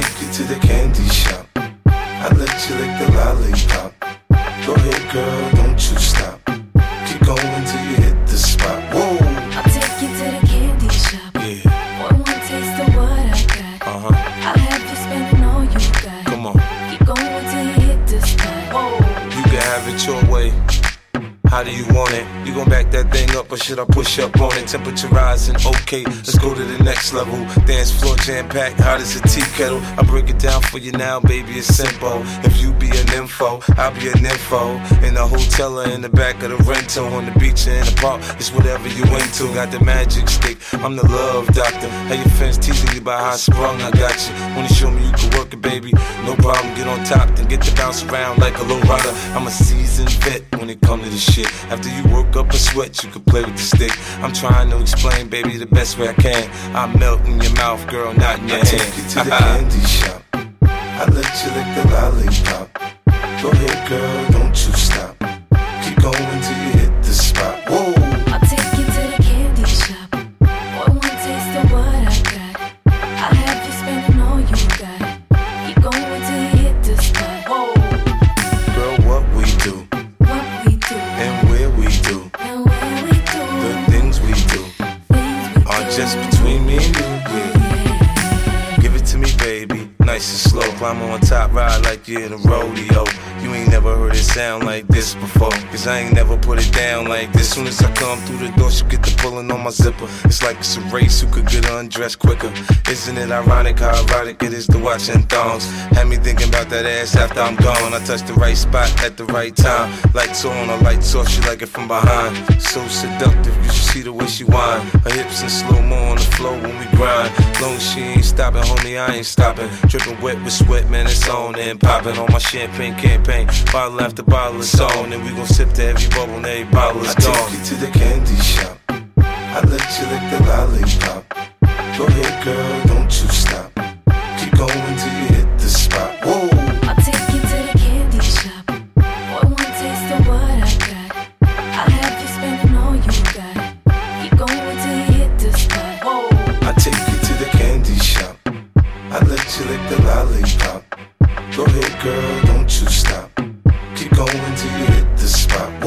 take you to the candy shop. I let you lick the lollipop. Go ahead, girl, don't you stop. Keep going till you hit the spot. Whoa. I'll take you to the candy shop. Yeah. One taste of what I got. I'll have you spending all you got. Come on. Keep going till you hit the spot. Whoa. You can have it your way. How do you want it? You gon' back that thing up or should I push up on it? Temperature rising, okay, let's go to the next level. Dance floor jam-packed, hot as a tea kettle. I break it down for you now, baby, it's simple. If you be an info, I'll be an info. In the hotel or in the back of the rental, on the beach or in the park, it's whatever you into. Got the magic stick, I'm the love doctor. How your fans teasing you about how I sprung, I got you. Wanna show me you can work it, baby? No problem, get on top, then get to bounce around like a low rider. I'm a seasoned vet when it comes to this shit. After you work up a sweat, you can play with the stick. I'm trying to explain, baby, the best way I can. I melt in your mouth, girl, not in your hand. I take you to the candy shop. I let you lick the lollipop. Go ahead, girl, don't you stop. Keep going till you hit the spot. Whoa. I'll take you to the candy shop. One taste of what I got. I'll have you spending all you got. Keep going till you hit the spot. Whoa. Girl, what we do, What we do, and where we do, and where we do, the things we do things we are do. just between me and you, yeah. Give it to me, baby, nice and slow. Climb on top, ride like you're in a rodeo. You ain't never heard it sound like this before, cause I ain't never put it down like this. Soon as I come through the door, she get the pulling on my zipper. It's like it's a race, who could get undressed quicker. Isn't it ironic how erotic it is to watching thongs? Had me thinking about that ass after I'm gone. I touched the right spot at the right time. Lights on or lights off, she like it from behind. So seductive, you should see the way she whine. Her hips in slow-mo on the floor when we grind. Long as she ain't stopping, homie, I ain't stopping. Dripping wet with sweat, man, it's on and popping on my champagne campaign. Bottle after bottle is on, and we gon' sip to every bubble and every bottle is gone. I take you to the candy shop. I let you lick the lollipop. Go ahead, girl, don't you stop. Keep going till you hit the spot. Whoa. I'll take you to the candy shop. One taste of what I got. I'll have you spending all you got. Keep going till you hit the spot. Whoa. I take you to the candy shop. I let you lick the lollipop. Go ahead, girl, don't you stop. Keep going till you hit the spot.